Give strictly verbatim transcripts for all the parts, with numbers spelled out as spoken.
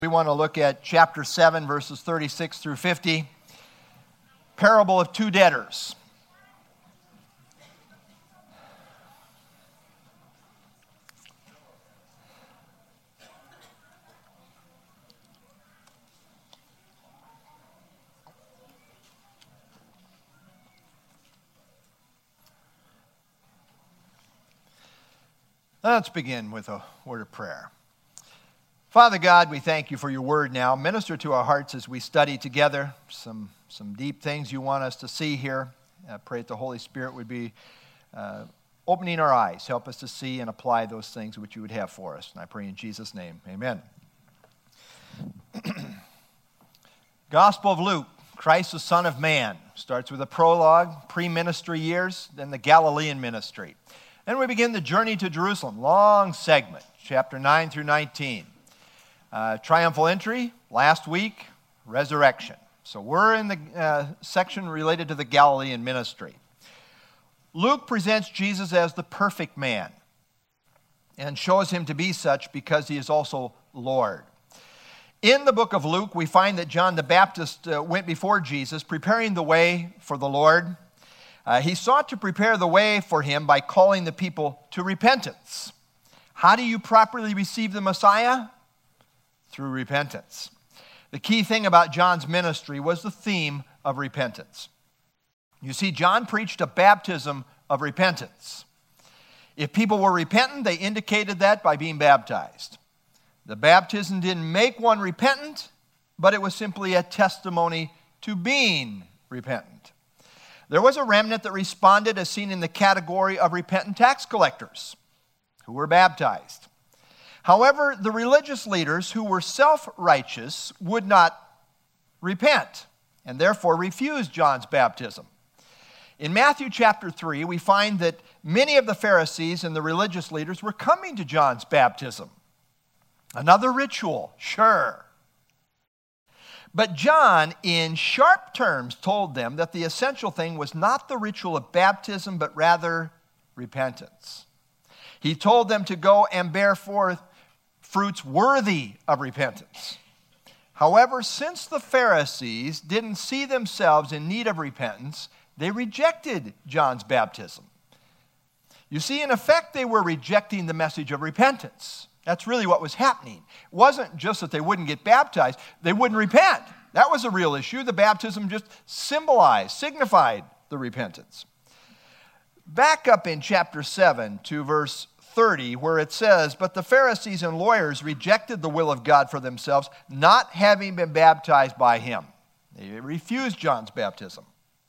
We want to look at chapter seven, verses thirty-six through fifty, parable of two debtors. Let's begin with a word of prayer. Father God, we thank you for your word now. Minister to our hearts as we study together some, some deep things you want us to see here. I pray that the Holy Spirit would be uh, opening our eyes. Help us to see and apply those things which you would have for us. And I pray in Jesus' name, amen. Gospel of Luke, Christ the Son of Man. Starts with a prologue, pre-ministry years, then the Galilean ministry. Then we begin the journey to Jerusalem, long segment, chapter nine through nineteen. Uh, triumphal entry, last week, resurrection. So we're in the uh, section related to the Galilean ministry. Luke presents Jesus as the perfect man and shows him to be such because he is also Lord. In the book of Luke, we find that John the Baptist uh, went before Jesus, preparing the way for the Lord. Uh, he sought to prepare the way for him by calling the people to repentance. How do you properly receive the Messiah? Through repentance. The key thing about John's ministry was the theme of repentance. You see, John preached a baptism of repentance. If people were repentant, they indicated that by being baptized. The baptism didn't make one repentant, but it was simply a testimony to being repentant. There was a remnant that responded as seen in the category of repentant tax collectors who were baptized. However, the religious leaders who were self-righteous would not repent and therefore refused John's baptism. In Matthew chapter three, we find that many of the Pharisees and the religious leaders were coming to John's baptism. Another ritual, sure. But John, in sharp terms, told them that the essential thing was not the ritual of baptism, but rather repentance. He told them to go and bear forth fruits worthy of repentance. However, since the Pharisees didn't see themselves in need of repentance, they rejected John's baptism. You see, in effect, they were rejecting the message of repentance. That's really what was happening. It wasn't just that they wouldn't get baptized, they wouldn't repent. That was a real issue. The baptism just symbolized, signified the repentance. Back up in chapter seven to verse thirty, where it says, "But the Pharisees and lawyers rejected the will of God for themselves, not having been baptized by him." They refused John's baptism.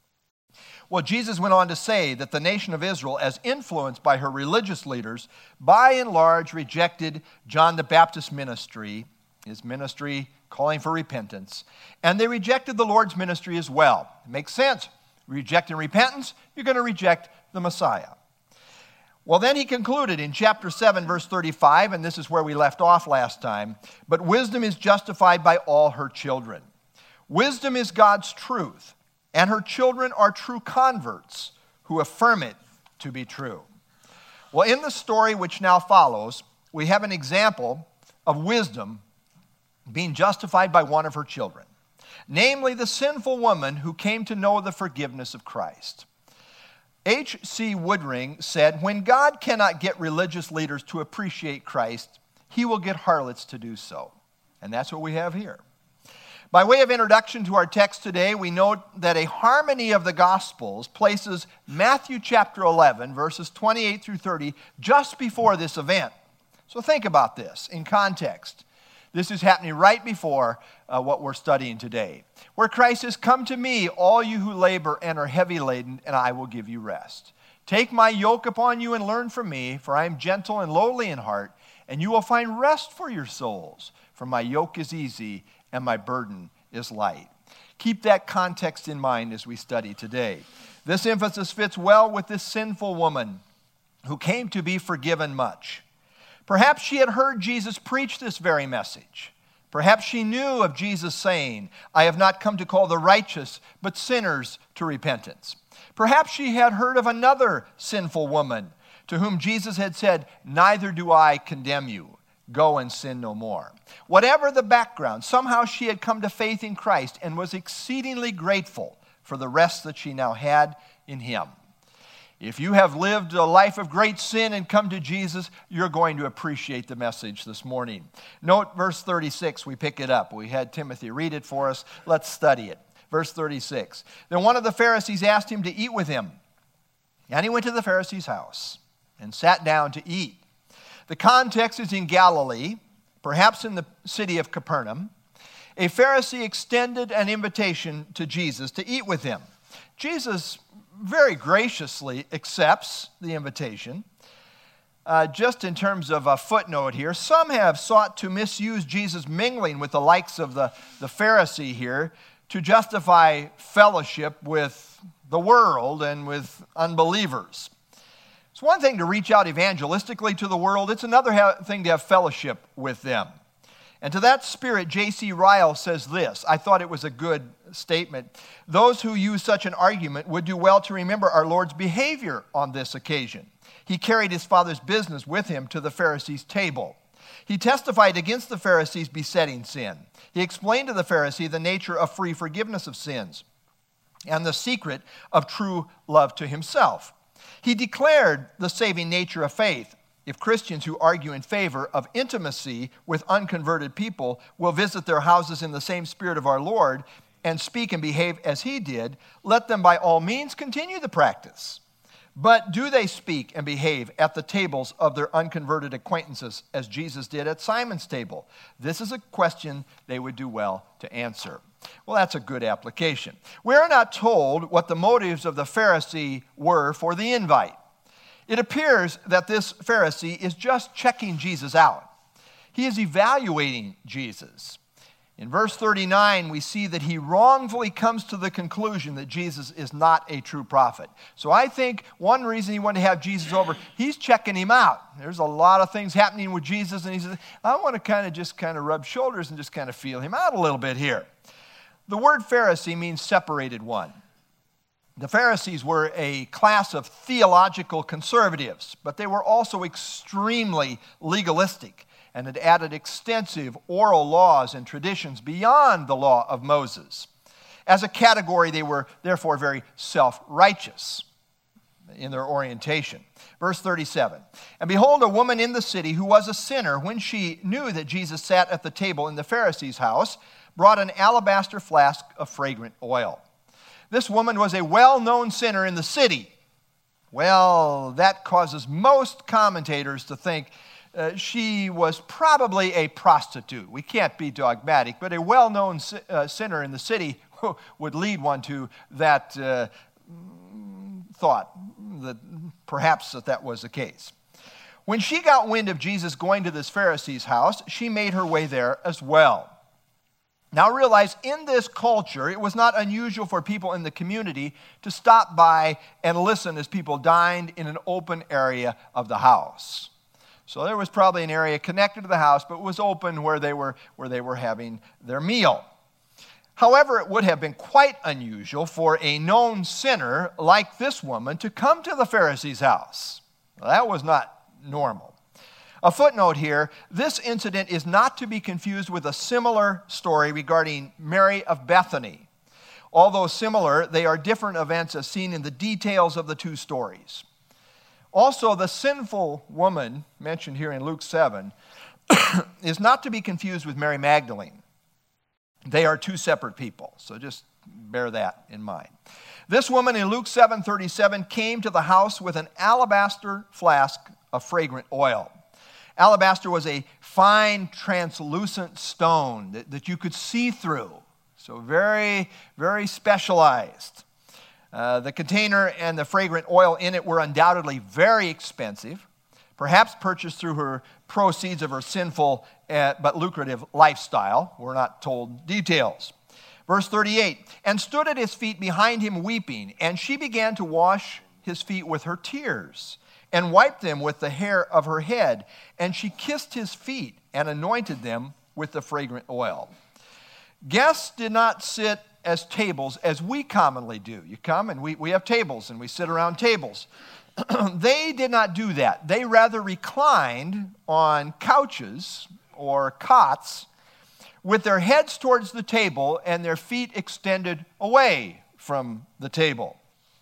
Well, Jesus went on to say that the nation of Israel, as influenced by her religious leaders, by and large rejected John the Baptist's ministry, his ministry calling for repentance, and they rejected the Lord's ministry as well. It makes sense. Rejecting repentance, you're going to reject the Messiah. Well, then he concluded in chapter seven, verse thirty-five, and this is where we left off last time, "But wisdom is justified by all her children." Wisdom is God's truth, and her children are true converts who affirm it to be true. Well, in the story which now follows, we have an example of wisdom being justified by one of her children, namely the sinful woman who came to know the forgiveness of Christ. H C Woodring said, "When God cannot get religious leaders to appreciate Christ, he will get harlots to do so." And that's what we have here. By way of introduction to our text today, we note that a harmony of the Gospels places Matthew chapter eleven, verses twenty-eight through thirty, just before this event. So think about this in context. This is happening right before uh, what we're studying today, where Christ says, "Come to me, all you who labor and are heavy laden, and I will give you rest. Take my yoke upon you and learn from me, for I am gentle and lowly in heart, and you will find rest for your souls. For my yoke is easy and my burden is light." Keep that context in mind as we study today. This emphasis fits well with this sinful woman who came to be forgiven much. Perhaps she had heard Jesus preach this very message. Perhaps she knew of Jesus saying, "I have not come to call the righteous, but sinners to repentance." Perhaps she had heard of another sinful woman to whom Jesus had said, "Neither do I condemn you." Go and sin no more. Whatever the background, somehow she had come to faith in Christ and was exceedingly grateful for the rest that she now had in him. If you have lived a life of great sin and come to Jesus, you're going to appreciate the message this morning. Note verse thirty-six, we pick it up. We had Timothy read it for us. Let's study it. Verse thirty-six. Then one of the Pharisees asked him to eat with him. And he went to the Pharisee's house and sat down to eat. The context is in Galilee, perhaps in the city of Capernaum. A Pharisee extended an invitation to Jesus to eat with him. Jesus very graciously accepts the invitation. Uh, just in terms of a footnote here, some have sought to misuse Jesus mingling with the likes of the, the Pharisee here to justify fellowship with the world and with unbelievers. It's one thing to reach out evangelistically to the world. It's another ha- thing to have fellowship with them. And to that spirit, J C Ryle says this. I thought it was a good statement. Those who use such an argument would do well to remember our Lord's behavior on this occasion. He carried his Father's business with him to the Pharisees' table. He testified against the Pharisees' besetting sin. He explained to the Pharisee the nature of free forgiveness of sins and the secret of true love to himself. He declared the saving nature of faith. If Christians who argue in favor of intimacy with unconverted people will visit their houses in the same spirit of our Lord and speak and behave as he did, let them by all means continue the practice. But do they speak and behave at the tables of their unconverted acquaintances as Jesus did at Simon's table? This is a question they would do well to answer. Well, that's a good application. We are not told what the motives of the Pharisee were for the invite. It appears that this Pharisee is just checking Jesus out. He is evaluating Jesus. In verse thirty-nine, we see that he wrongfully comes to the conclusion that Jesus is not a true prophet. So I think one reason he wanted to have Jesus over, he's checking him out. There's a lot of things happening with Jesus, and he says, I want to kind of just kind of rub shoulders and just kind of feel him out a little bit here. The word Pharisee means separated one. The Pharisees were a class of theological conservatives, but they were also extremely legalistic and had added extensive oral laws and traditions beyond the law of Moses. As a category, they were therefore very self-righteous in their orientation. Verse thirty-seven, and behold, a woman in the city who was a sinner, when she knew that Jesus sat at the table in the Pharisee's house, brought an alabaster flask of fragrant oil. This woman was a well-known sinner in the city. Well, that causes most commentators to think uh, she was probably a prostitute. We can't be dogmatic, but a well-known si- uh, sinner in the city would lead one to that uh, thought, that perhaps that, that was the case. When she got wind of Jesus going to this Pharisee's house, she made her way there as well. Now realize, in this culture, it was not unusual for people in the community to stop by and listen as people dined in an open area of the house. So there was probably an area connected to the house, but it was open where they were, where they were having their meal. However, it would have been quite unusual for a known sinner like this woman to come to the Pharisee's house. Well, that was not normal. A footnote here, this incident is not to be confused with a similar story regarding Mary of Bethany. Although similar, they are different events as seen in the details of the two stories. Also, the sinful woman mentioned here in Luke seven is not to be confused with Mary Magdalene. They are two separate people, so just bear that in mind. This woman in Luke seven thirty-seven came to the house with an alabaster flask of fragrant oil. Alabaster was a fine, translucent stone that, that you could see through. So very, very specialized. Uh, the container and the fragrant oil in it were undoubtedly very expensive, perhaps purchased through her proceeds of her sinful uh, but lucrative lifestyle. We're not told details. Verse thirty-eight, and stood at his feet behind him weeping, and she began to wash his feet with her tears, and wiped them with the hair of her head. And she kissed his feet and anointed them with the fragrant oil. Guests did not sit as tables as we commonly do. You come and we, we have tables and we sit around tables. they did not do that. They rather reclined on couches or cots with their heads towards the table and their feet extended away from the table.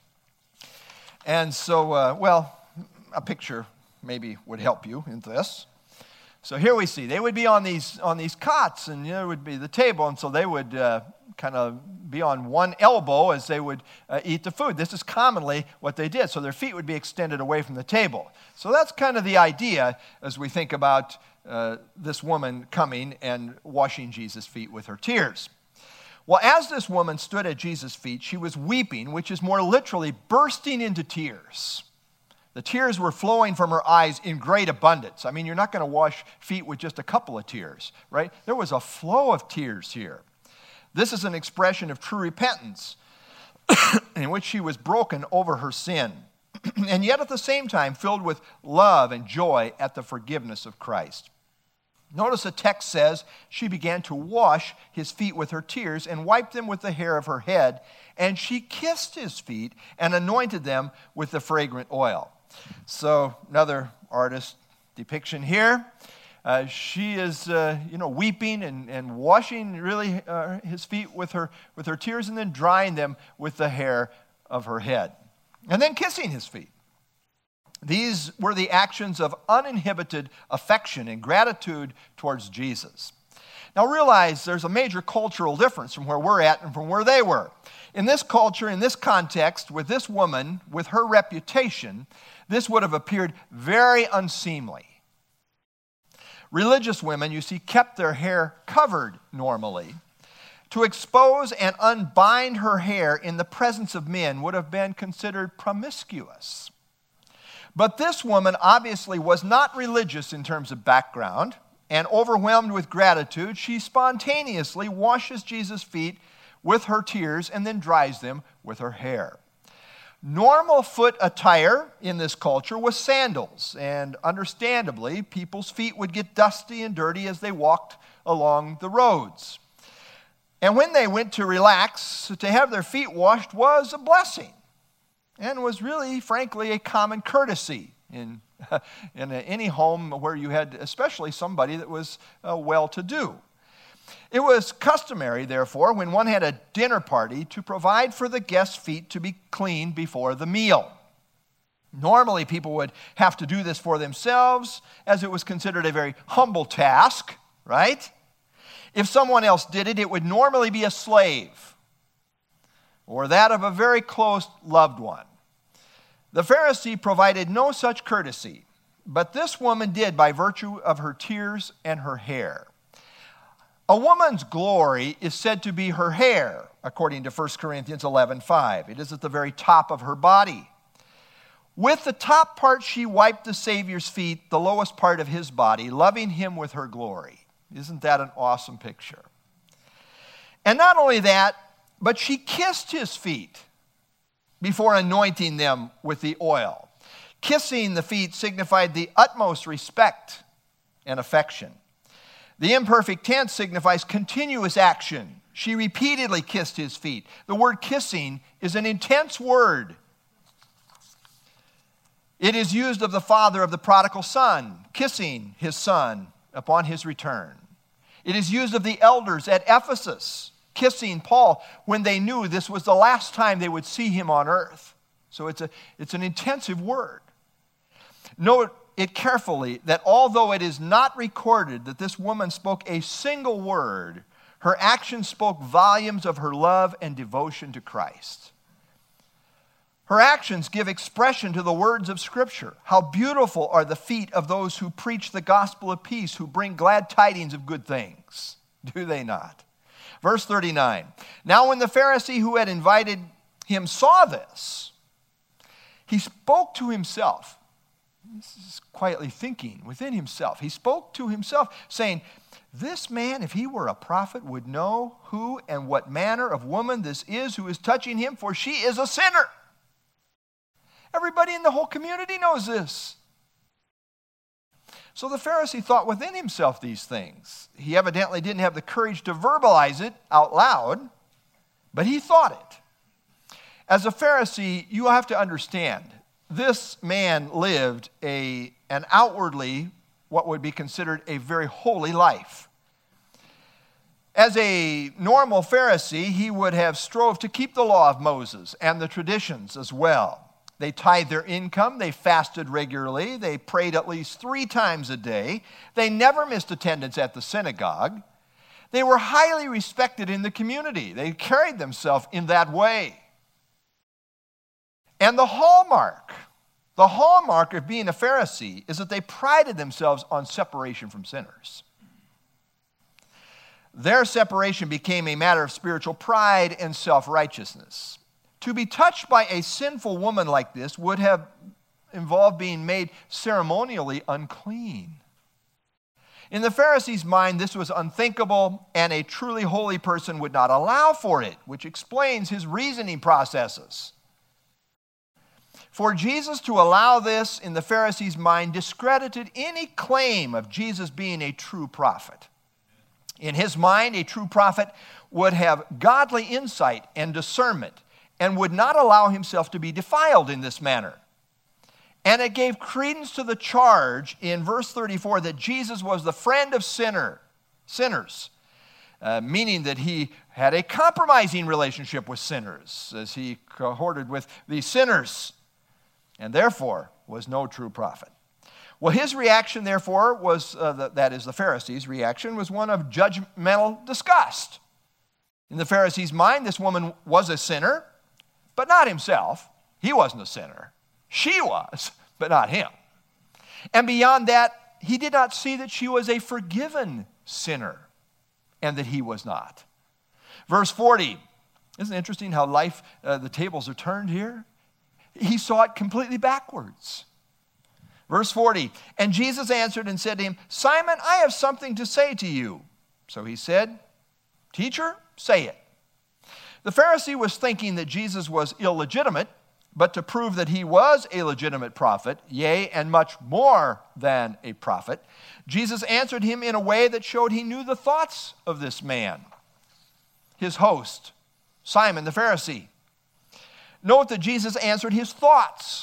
And so, uh, well, a picture maybe would help you in this. So here we see, they would be on these on these cots, and there would be the table, and so they would uh, kind of be on one elbow as they would uh, eat the food. This is commonly what they did, so their feet would be extended away from the table. So that's kind of the idea as we think about uh, this woman coming and washing Jesus' feet with her tears. Well, as this woman stood at Jesus' feet, she was weeping, which is more literally bursting into tears. The tears were flowing from her eyes in great abundance. I mean, you're not going to wash feet with just a couple of tears, right? There was a flow of tears here. This is an expression of true repentance in which she was broken over her sin, and yet at the same time filled with love and joy at the forgiveness of Christ. Notice the text says she began to wash his feet with her tears and wiped them with the hair of her head, and she kissed his feet and anointed them with the fragrant oil. So another artist depiction here. Uh, she is, uh, you know, weeping and, and washing really uh, his feet with her with her tears and then drying them with the hair of her head. And then kissing his feet. These were the actions of uninhibited affection and gratitude towards Jesus. Now realize there's a major cultural difference from where we're at and from where they were. In this culture, in this context, with this woman, with her reputation, this would have appeared very unseemly. Religious women, you see, kept their hair covered normally. To expose and unbind her hair in the presence of men would have been considered promiscuous. But this woman obviously was not religious in terms of background, and overwhelmed with gratitude, she spontaneously washes Jesus' feet with her tears and then dries them with her hair. Normal foot attire in this culture was sandals, and understandably, people's feet would get dusty and dirty as they walked along the roads. And when they went to relax, to have their feet washed was a blessing, and was really, frankly, a common courtesy in, in any home where you had especially somebody that was uh, well-to-do. It was customary, therefore, when one had a dinner party, to provide for the guests' feet to be cleaned before the meal. Normally, people would have to do this for themselves, as it was considered a very humble task, right? If someone else did it, it would normally be a slave, or that of a very close loved one. The Pharisee provided no such courtesy, but this woman did by virtue of her tears and her hair. A woman's glory is said to be her hair, according to First Corinthians eleven five. It is at the very top of her body. With the top part she wiped the Savior's feet, the lowest part of his body, loving him with her glory. Isn't that an awesome picture? And not only that, but she kissed his feet before anointing them with the oil. Kissing the feet signified the utmost respect and affection. The imperfect tense signifies continuous action. She repeatedly kissed his feet. The word kissing is an intense word. It is used of the father of the prodigal son, kissing his son upon his return. It is used of the elders at Ephesus, kissing Paul when they knew this was the last time they would see him on earth. So it's a, it's an intensive word. Note it carefully that although it is not recorded that this woman spoke a single word, her actions spoke volumes of her love and devotion to Christ. Her actions give expression to the words of Scripture. How beautiful are the feet of those who preach the gospel of peace, who bring glad tidings of good things. Do they not? Verse thirty-nine. Now when the Pharisee who had invited him saw this, he spoke to himself. This is quietly thinking within himself. He spoke to himself, saying, this man, if he were a prophet, would know who and what manner of woman this is who is touching him, for she is a sinner. Everybody in the whole community knows this. So the Pharisee thought within himself these things. He evidently didn't have the courage to verbalize it out loud, but he thought it. As a Pharisee, you have to understand this man lived a, an outwardly what would be considered a very holy life. As a normal Pharisee, he would have strove to keep the law of Moses and the traditions as well. They tithed their income, they fasted regularly, they prayed at least three times a day, they never missed attendance at the synagogue. They were highly respected in the community. They carried themselves in that way. And the hallmark, the hallmark of being a Pharisee is that they prided themselves on separation from sinners. Their separation became a matter of spiritual pride and self-righteousness. To be touched by a sinful woman like this would have involved being made ceremonially unclean. In the Pharisees' mind, this was unthinkable, and a truly holy person would not allow for it, which explains his reasoning processes. For Jesus to allow this in the Pharisees' mind discredited any claim of Jesus being a true prophet. In his mind, a true prophet would have godly insight and discernment and would not allow himself to be defiled in this manner. And it gave credence to the charge in verse thirty-four that Jesus was the friend of sinner, sinners, uh, meaning that he had a compromising relationship with sinners as he cohorted with the sinners, and therefore was no true prophet. Well, his reaction, therefore, was, uh, the, that is the Pharisees' reaction, was one of judgmental disgust. In the Pharisees' mind, this woman was a sinner, but not himself. He wasn't a sinner. She was, but not him. And beyond that, he did not see that she was a forgiven sinner and that he was not. Verse forty, isn't it interesting how life, uh, the tables are turned here? He saw it completely backwards. Verse forty, and Jesus answered and said to him, Simon, I have something to say to you. So he said, Teacher, say it. The Pharisee was thinking that Jesus was illegitimate, but to prove that he was a legitimate prophet, yea, and much more than a prophet, Jesus answered him in a way that showed he knew the thoughts of this man, his host, Simon the Pharisee. Note that Jesus answered his thoughts.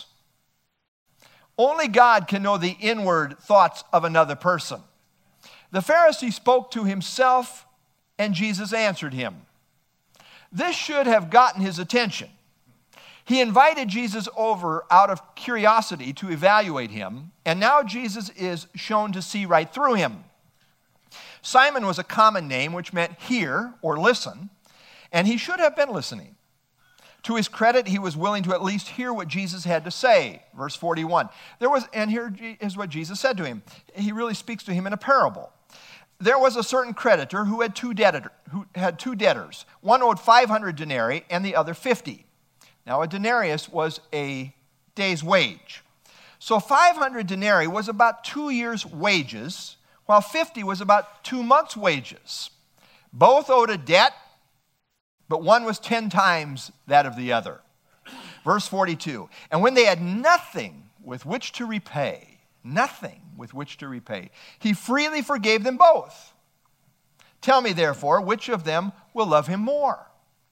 Only God can know the inward thoughts of another person. The Pharisee spoke to himself, and Jesus answered him. This should have gotten his attention. He invited Jesus over out of curiosity to evaluate him, and now Jesus is shown to see right through him. Simon was a common name which meant hear or listen, and he should have been listening. To his credit, he was willing to at least hear what Jesus had to say. Verse forty-one. There was, and here is what Jesus said to him. He really speaks to him in a parable. There was a certain creditor who had two debtor, who had two debtors. One owed five hundred denarii and the other fifty. Now a denarius was a day's wage. So five hundred denarii was about two years' wages, while fifty was about two months' wages. Both owed a debt, but one was ten times that of the other. Verse forty-two, and when they had nothing with which to repay, nothing with which to repay, he freely forgave them both. Tell me, therefore, which of them will love him more?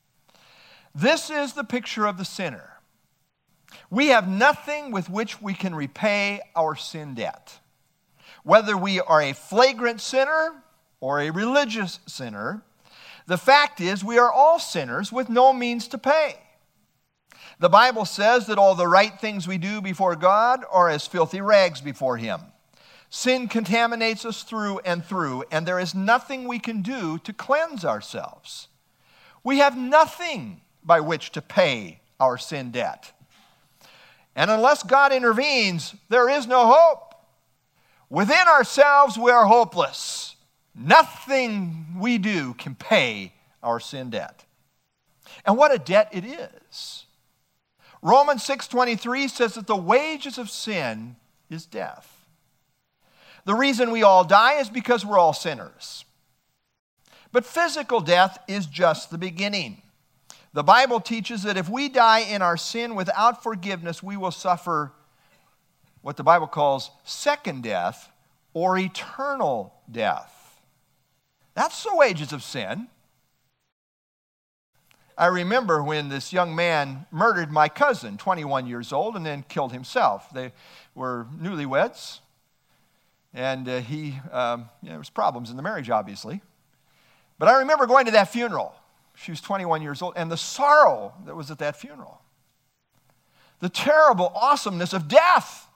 This is the picture of the sinner. We have nothing with which we can repay our sin debt. Whether we are a flagrant sinner or a religious sinner, the fact is we are all sinners with no means to pay. The Bible says that all the right things we do before God are as filthy rags before him. Sin contaminates us through and through, and there is nothing we can do to cleanse ourselves. We have nothing by which to pay our sin debt. And unless God intervenes, there is no hope. Within ourselves, we are hopeless. Nothing we do can pay our sin debt. And what a debt it is. Romans six twenty-three says that the wages of sin is death. The reason we all die is because we're all sinners. But physical death is just the beginning. The Bible teaches that if we die in our sin without forgiveness, we will suffer what the Bible calls second death or eternal death. That's the wages of sin. I remember when this young man murdered my cousin, twenty-one years old, and then killed himself. They were newlyweds, and uh, he, um, you know, there was problems in the marriage, obviously. But I remember going to that funeral. She was twenty-one years old, and the sorrow that was at that funeral. The terrible awesomeness of death.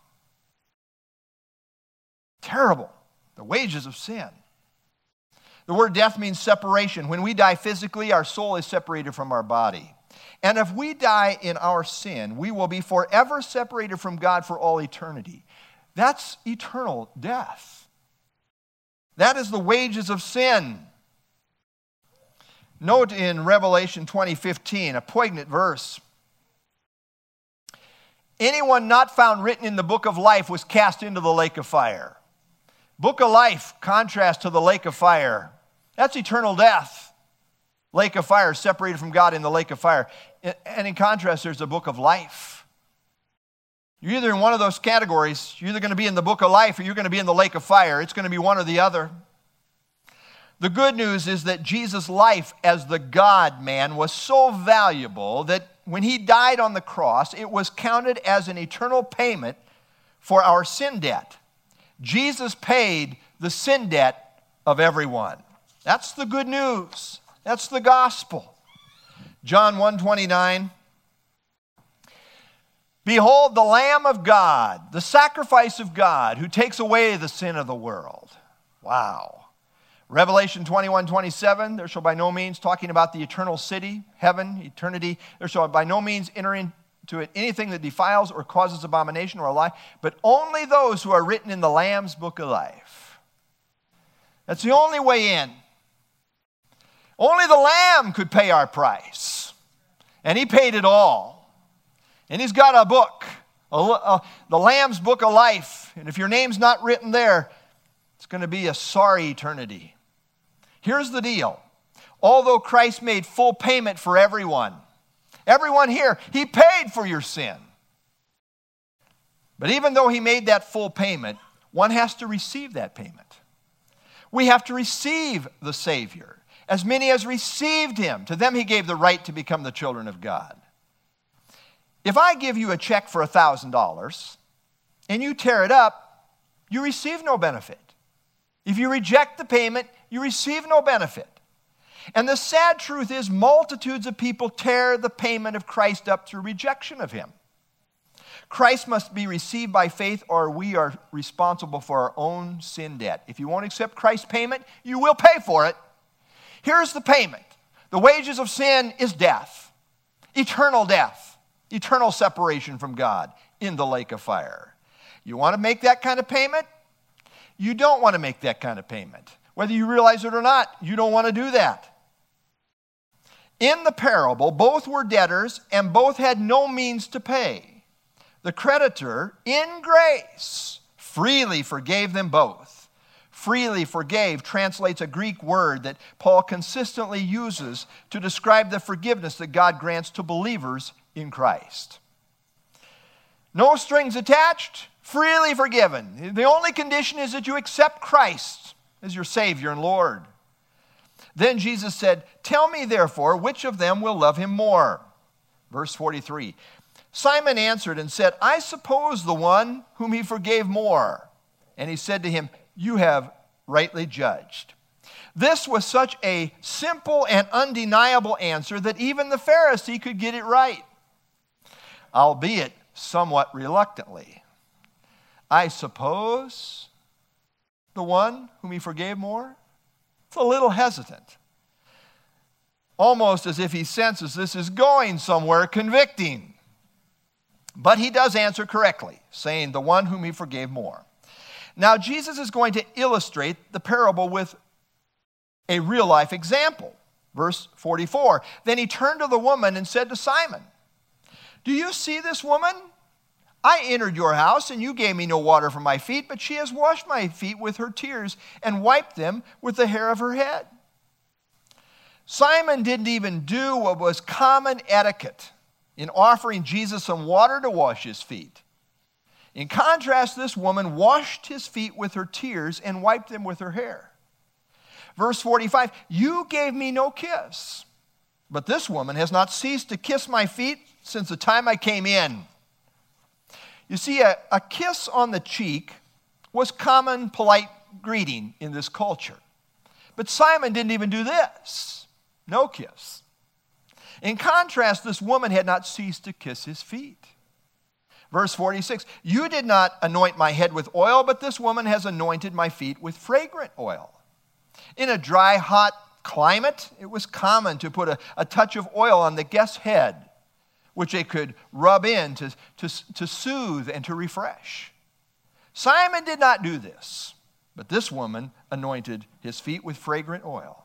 Terrible. The wages of sin. The word death means separation. When we die physically, our soul is separated from our body. And if we die in our sin, we will be forever separated from God for all eternity. That's eternal death. That is the wages of sin. Note in Revelation twenty fifteen, a poignant verse. Anyone not found written in the book of life was cast into the lake of fire. Book of life, contrast to the lake of fire. That's eternal death. Lake of fire, separated from God in the lake of fire. And in contrast, there's the book of life. You're either in one of those categories. You're either going to be in the book of life or you're going to be in the lake of fire. It's going to be one or the other. The good news is that Jesus' life as the God-man was so valuable that when he died on the cross, it was counted as an eternal payment for our sin debt. Jesus paid the sin debt of everyone. That's the good news. That's the gospel. John one twenty-nine. Behold the Lamb of God, the sacrifice of God, who takes away the sin of the world. Wow. Revelation twenty-one twenty-seven, there shall by no means, talking about the eternal city, heaven, eternity, there shall by no means enter into it anything that defiles or causes abomination or a lie, but only those who are written in the Lamb's book of life. That's the only way in. Only the Lamb could pay our price. And he paid it all. And he's got a book, a, a, the Lamb's book of life. And if your name's not written there, it's going to be a sorry eternity. Here's the deal. Although Christ made full payment for everyone, everyone here, he paid for your sin. But even though he made that full payment, one has to receive that payment. We have to receive the Savior. As many as received him, to them he gave the right to become the children of God. If I give you a check for one thousand dollars and you tear it up, you receive no benefit. If you reject the payment, you receive no benefit. And the sad truth is multitudes of people tear the payment of Christ up through rejection of him. Christ must be received by faith or we are responsible for our own sin debt. If you won't accept Christ's payment, you will pay for it. Here's the payment. The wages of sin is death. Eternal death. Eternal separation from God in the lake of fire. You want to make that kind of payment? You don't want to make that kind of payment. Whether you realize it or not, you don't want to do that. In the parable, both were debtors and both had no means to pay. The creditor, in grace, freely forgave them both. Freely forgave translates a Greek word that Paul consistently uses to describe the forgiveness that God grants to believers in Christ. No strings attached, freely forgiven. The only condition is that you accept Christ as your Savior and Lord. Then Jesus said, "Tell me therefore, which of them will love him more?" Verse forty-three. Simon answered and said, "I suppose the one whom he forgave more." And he said to him, "You have rightly judged." This was such a simple and undeniable answer that even the Pharisee could get it right, albeit somewhat reluctantly. I suppose the one whom he forgave more? It's a little hesitant. Almost as if he senses this is going somewhere convicting. But he does answer correctly, saying the one whom he forgave more. Now, Jesus is going to illustrate the parable with a real-life example. Verse forty-four, then he turned to the woman and said to Simon, "Do you see this woman? I entered your house, and you gave me no water for my feet, but she has washed my feet with her tears and wiped them with the hair of her head." Simon didn't even do what was common etiquette in offering Jesus some water to wash his feet. In contrast, this woman washed his feet with her tears and wiped them with her hair. Verse forty-five, "You gave me no kiss, But this woman has not ceased to kiss my feet since the time I came in. You see, a, a kiss on the cheek was common, polite greeting in this culture. But Simon didn't even do this. No kiss. In contrast, this woman had not ceased to kiss his feet. Verse forty-six, you did not anoint my head with oil, but this woman has anointed my feet with fragrant oil. In a dry, hot climate, it was common to put a, a touch of oil on the guest's head, which they could rub in to, to, to soothe and to refresh. Simon did not do this, but this woman anointed his feet with fragrant oil.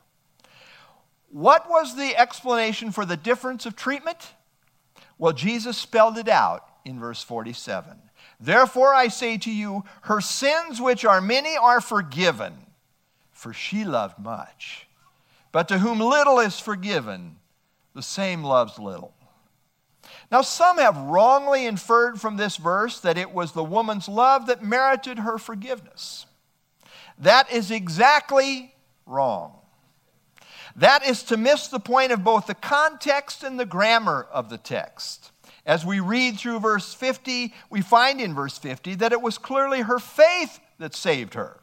What was the explanation for the difference of treatment? Well, Jesus spelled it out in verse forty-seven. Therefore I say to you, her sins, which are many, are forgiven, for she loved much. But to whom little is forgiven, the same loves little. Now, some have wrongly inferred from this verse that it was the woman's love that merited her forgiveness. That is exactly wrong. That is to miss the point of both the context and the grammar of the text. As we read through verse fifty, we find in verse fifty that it was clearly her faith that saved her.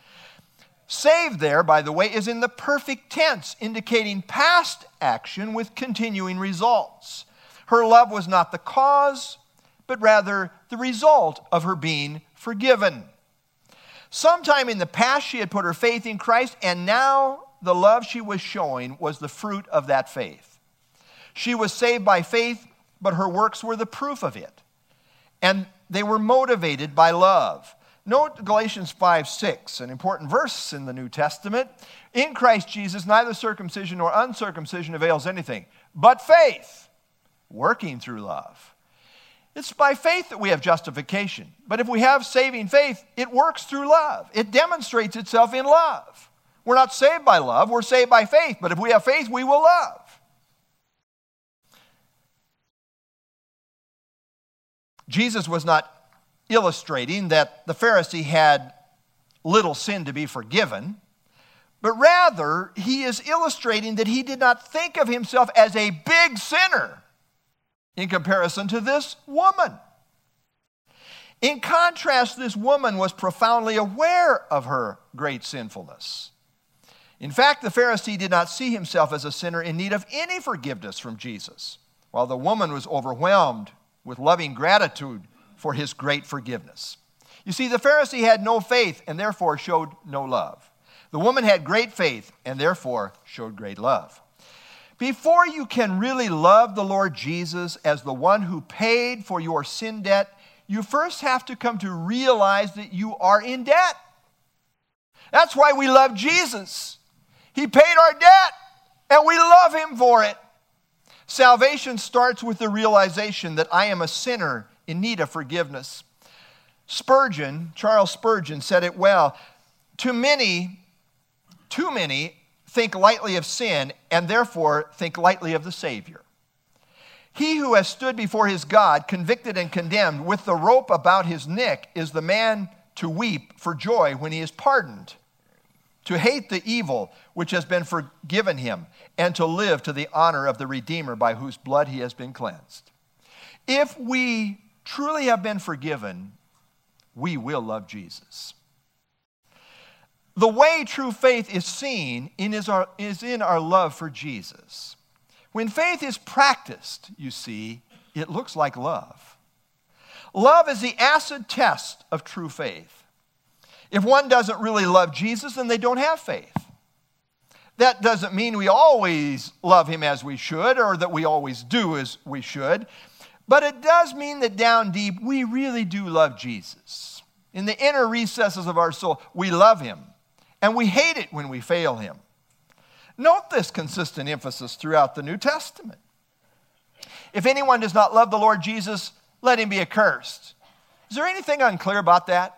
Saved there, by the way, is in the perfect tense, indicating past action with continuing results. Her love was not the cause, but rather the result of her being forgiven. Sometime in the past, she had put her faith in Christ, and now the love she was showing was the fruit of that faith. She was saved by faith, but her works were the proof of it. And they were motivated by love. Note Galatians five six, an important verse in the New Testament. In Christ Jesus, neither circumcision nor uncircumcision avails anything, but faith, working through love. It's by faith that we have justification. But if we have saving faith, it works through love. It demonstrates itself in love. We're not saved by love, we're saved by faith. But if we have faith, we will love. Jesus was not illustrating that the Pharisee had little sin to be forgiven, but rather he is illustrating that he did not think of himself as a big sinner in comparison to this woman. In contrast, this woman was profoundly aware of her great sinfulness. In fact, the Pharisee did not see himself as a sinner in need of any forgiveness from Jesus, while the woman was overwhelmed with loving gratitude for his great forgiveness. You see, the Pharisee had no faith and therefore showed no love. The woman had great faith and therefore showed great love. Before you can really love the Lord Jesus as the one who paid for your sin debt, you first have to come to realize that you are in debt. That's why we love Jesus. He paid our debt, and we love him for it. Salvation starts with the realization that I am a sinner in need of forgiveness. Spurgeon, Charles Spurgeon, said it well. Too many, too many think lightly of sin and therefore think lightly of the Savior. He who has stood before his God, convicted and condemned, with the rope about his neck, is the man to weep for joy when he is pardoned, to hate the evil which has been forgiven him, and to live to the honor of the Redeemer by whose blood he has been cleansed. If we truly have been forgiven, we will love Jesus. The way true faith is seen in is, our, is in our love for Jesus. When faith is practiced, you see, it looks like love. Love is the acid test of true faith. If one doesn't really love Jesus, then they don't have faith. That doesn't mean we always love him as we should or that we always do as we should, but it does mean that down deep we really do love Jesus. In the inner recesses of our soul, we love him, and we hate it when we fail him. Note this consistent emphasis throughout the New Testament. If anyone does not love the Lord Jesus, let him be accursed. Is there anything unclear about that?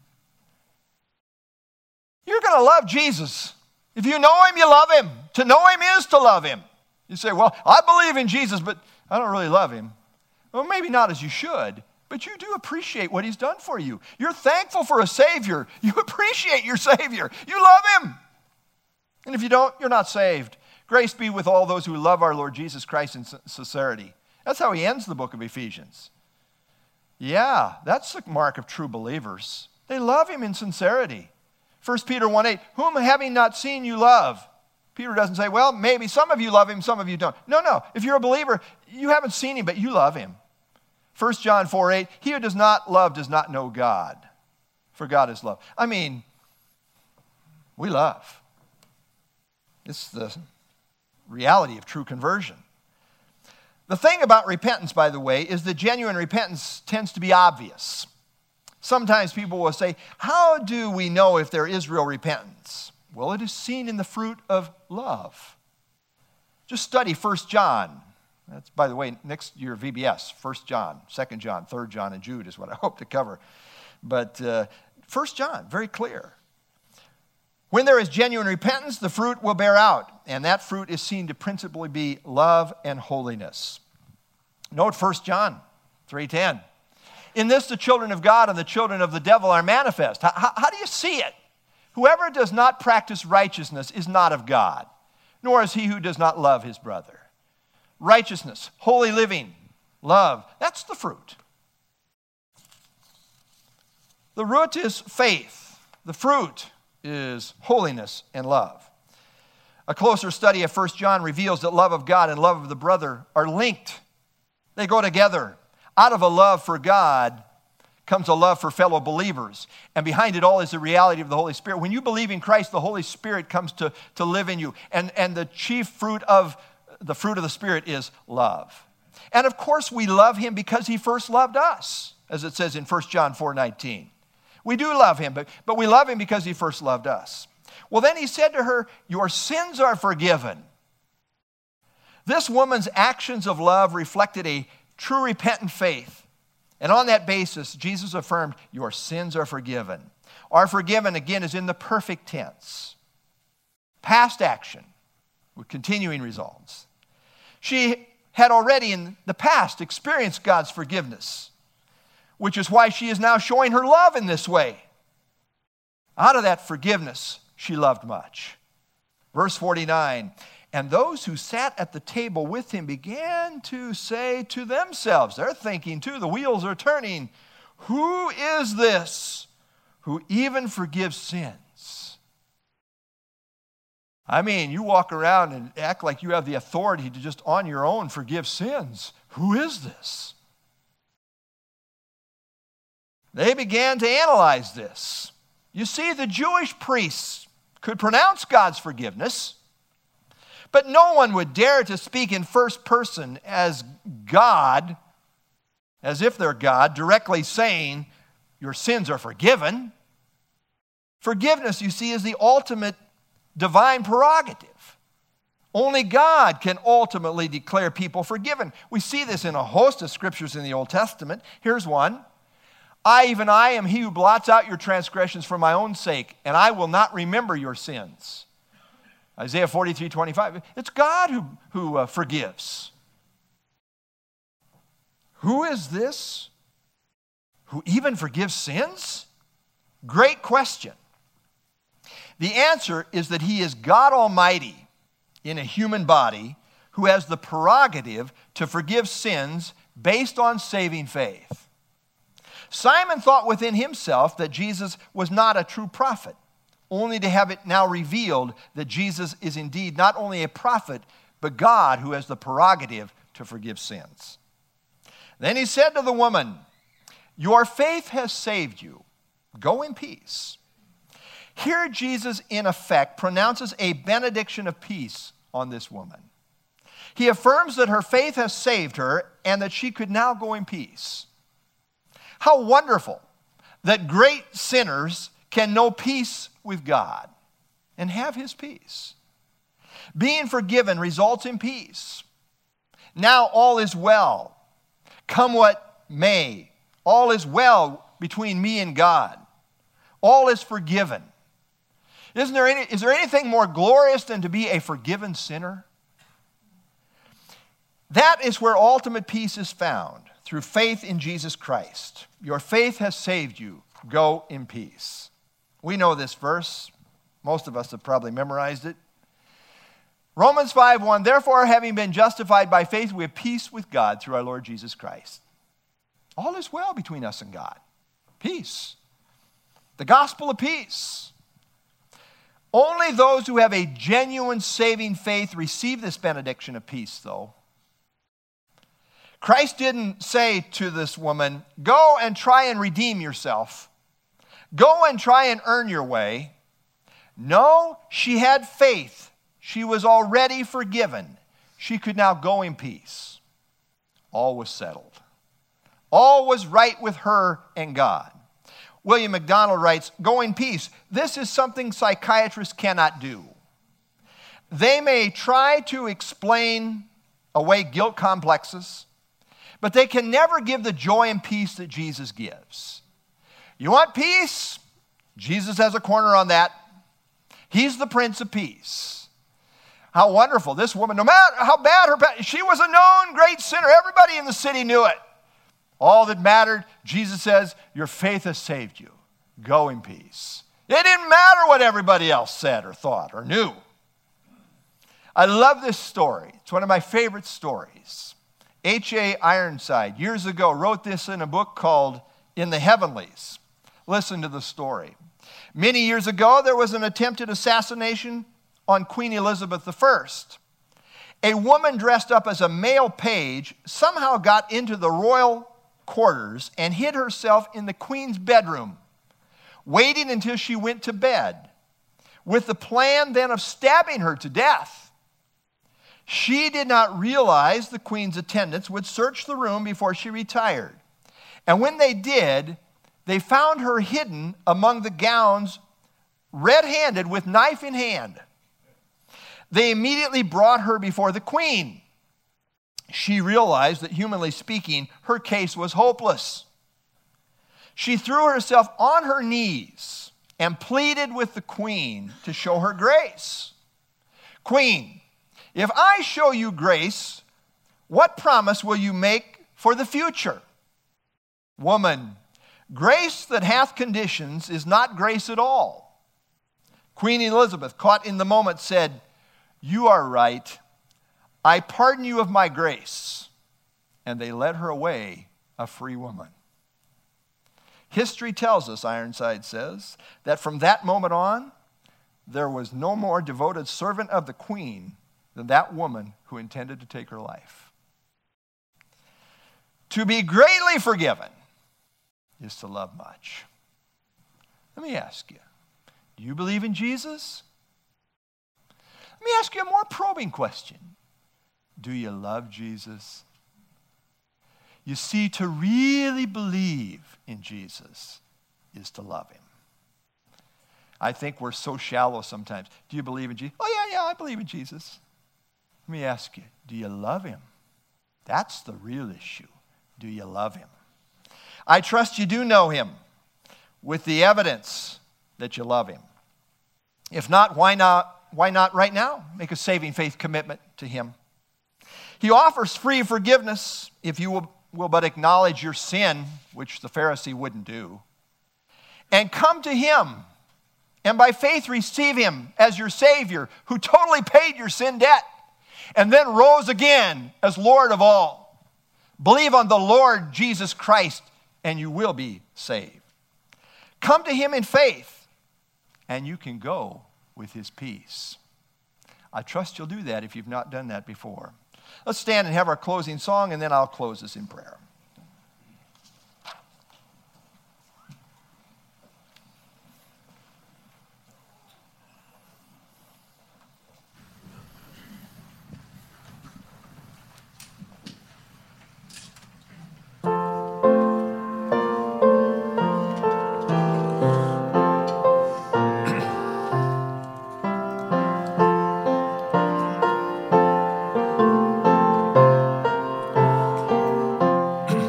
You're going to love Jesus. If you know him, you love him. To know him is to love him. You say, well, I believe in Jesus, but I don't really love him. Well, maybe not as you should, but you do appreciate what he's done for you. You're thankful for a Savior. You appreciate your Savior. You love him. And if you don't, you're not saved. Grace be with all those who love our Lord Jesus Christ in sincerity. That's how he ends the book of Ephesians. Yeah, that's the mark of true believers. They love him in sincerity. First Peter one eight, whom having not seen you love. Peter doesn't say, well, maybe some of you love him, some of you don't. No, no. If you're a believer, you haven't seen him, but you love him. First John four eight, he who does not love does not know God, for God is love. I mean, we love. It's the reality of true conversion. The thing about repentance, by the way, is that genuine repentance tends to be obvious. Sometimes people will say, how do we know if there is real repentance? Well, it is seen in the fruit of love. Just study First John. That's, by the way, next year V B S, First John, Second John, Third John, and Jude is what I hope to cover. But uh, First John, very clear. When there is genuine repentance, the fruit will bear out, and that fruit is seen to principally be love and holiness. Note First John three ten. In this, the children of God and the children of the devil are manifest. How, how, how do you see it? Whoever does not practice righteousness is not of God, nor is he who does not love his brother. Righteousness, holy living, love, that's the fruit. The root is faith. The fruit is holiness and love. A closer study of First John reveals that love of God and love of the brother are linked. They go together. Out of a love for God comes a love for fellow believers. And behind it all is the reality of the Holy Spirit. When you believe in Christ, the Holy Spirit comes to, to live in you. And, and the chief fruit of the fruit of the Spirit is love. And of course, we love him because he first loved us, as it says in First John four nineteen. We do love him, but, but we love him because he first loved us. Well, then he said to her, your sins are forgiven. This woman's actions of love reflected a true repentant faith. And on that basis, Jesus affirmed, your sins are forgiven. Are forgiven, again, is in the perfect tense. Past action with continuing results. She had already in the past experienced God's forgiveness, which is why she is now showing her love in this way. Out of that forgiveness, she loved much. Verse forty-nine, and those who sat at the table with him began to say to themselves, they're thinking too, the wheels are turning, who is this who even forgives sins? I mean, you walk around and act like you have the authority to just on your own forgive sins. Who is this? They began to analyze this. You see, the Jewish priests could pronounce God's forgiveness, but no one would dare to speak in first person as God, as if they're God, directly saying, your sins are forgiven. Forgiveness, you see, is the ultimate divine prerogative. Only God can ultimately declare people forgiven. We see this in a host of scriptures in the Old Testament. Here's one. I, even I, am he who blots out your transgressions for my own sake, and I will not remember your sins. Isaiah forty-three twenty-five. It's God who, who uh, forgives. Who is this who even forgives sins? Great question. The answer is that he is God Almighty in a human body who has the prerogative to forgive sins based on saving faith. Simon thought within himself that Jesus was not a true prophet, only to have it now revealed that Jesus is indeed not only a prophet, but God who has the prerogative to forgive sins. Then he said to the woman, your faith has saved you. Go in peace. Here Jesus, in effect, pronounces a benediction of peace on this woman. He affirms that her faith has saved her and that she could now go in peace. How wonderful that great sinners can know peace with God and have his peace. Being forgiven results in peace. Now all is well. Come what may. All is well between me and God. All is forgiven. Isn't there any, is there anything more glorious than to be a forgiven sinner? That is where ultimate peace is found, through faith in Jesus Christ. Your faith has saved you. Go in peace. We know this verse. Most of us have probably memorized it. Romans five one, therefore, having been justified by faith, we have peace with God through our Lord Jesus Christ. All is well between us and God. Peace. The gospel of peace. Only those who have a genuine saving faith receive this benediction of peace, though. Christ didn't say to this woman, go and try and redeem yourself. Go and try and earn your way. No, she had faith. She was already forgiven. She could now go in peace. All was settled. All was right with her and God. William MacDonald writes, go in peace. This is something psychiatrists cannot do. They may try to explain away guilt complexes, but they can never give the joy and peace that Jesus gives. You want peace? Jesus has a corner on that. He's the Prince of Peace. How wonderful. This woman, no matter how bad her past, she was a known great sinner. Everybody in the city knew it. All that mattered, Jesus says, your faith has saved you. Go in peace. It didn't matter what everybody else said or thought or knew. I love this story. It's one of my favorite stories. H A Ironside, years ago, wrote this in a book called In the Heavenlies. Listen to the story. Many years ago, there was an attempted assassination on Queen Elizabeth the First. A woman dressed up as a male page somehow got into the royal quarters and hid herself in the Queen's bedroom, waiting until she went to bed, with the plan then of stabbing her to death. She did not realize the Queen's attendants would search the room before she retired. And when they did, they found her hidden among the gowns, red-handed with knife in hand. They immediately brought her before the Queen. She realized that, humanly speaking, her case was hopeless. She threw herself on her knees and pleaded with the Queen to show her grace. Queen, if I show you grace, what promise will you make for the future? Woman, grace that hath conditions is not grace at all. Queen Elizabeth, caught in the moment, said, you are right. I pardon you of my grace. And they led her away a free woman. History tells us, Ironside says, that from that moment on, there was no more devoted servant of the Queen than that woman who intended to take her life. To be greatly forgiven is to love much. Let me ask you, do you believe in Jesus? Let me ask you a more probing question. Do you love Jesus? You see, to really believe in Jesus is to love him. I think we're so shallow sometimes. Do you believe in Jesus? Oh, yeah, yeah, I believe in Jesus. Let me ask you, do you love him? That's the real issue. Do you love him? I trust you do know him with the evidence that you love him. If not, why not? Why not right now make a saving faith commitment to him? He offers free forgiveness if you will, will but acknowledge your sin, which the Pharisee wouldn't do, and come to him and by faith receive him as your Savior who totally paid your sin debt and then rose again as Lord of all. Believe on the Lord Jesus Christ and you will be saved. Come to him in faith and you can go with his peace. I trust you'll do that if you've not done that before. Let's stand and have our closing song, and then I'll close this in prayer.